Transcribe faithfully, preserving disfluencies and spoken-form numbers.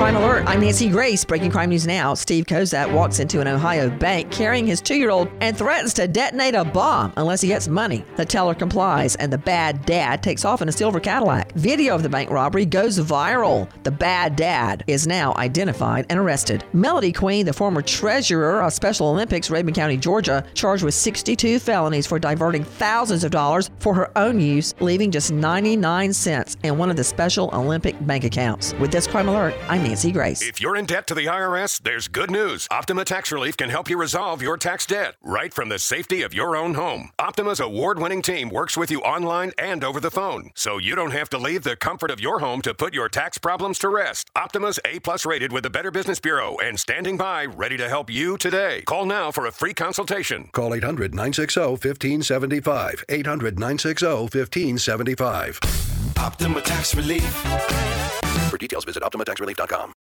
Crime Alert. I'm Nancy Grace. Breaking crime news now. Steve Kozak walks into an Ohio bank carrying his two-year-old and threatens to detonate a bomb unless he gets money. The teller complies, and the bad dad takes off in a silver Cadillac. Video of the bank robbery goes viral. The bad dad is now identified and arrested. Melody Queen, the former treasurer of Special Olympics, Rabun County, Georgia, charged with sixty-two felonies for diverting thousands of dollars for her own use, leaving just ninety-nine cents in one of the Special Olympic bank accounts. With this Crime Alert, I'm Nancy Grace. If you're in debt to the I R S, there's good news. Optima Tax Relief can help you resolve your tax debt right from the safety of your own home. Optima's award-winning team works with you online and over the phone, so you don't have to leave the comfort of your home to put your tax problems to rest. Optima's A-plus rated with the Better Business Bureau and standing by, ready to help you today. Call now for a free consultation. Call eight hundred, nine six zero, one five seven five. eight hundred, nine six zero, one five seven five. Optima Tax Relief. For details, visit Optima Tax Relief dot com.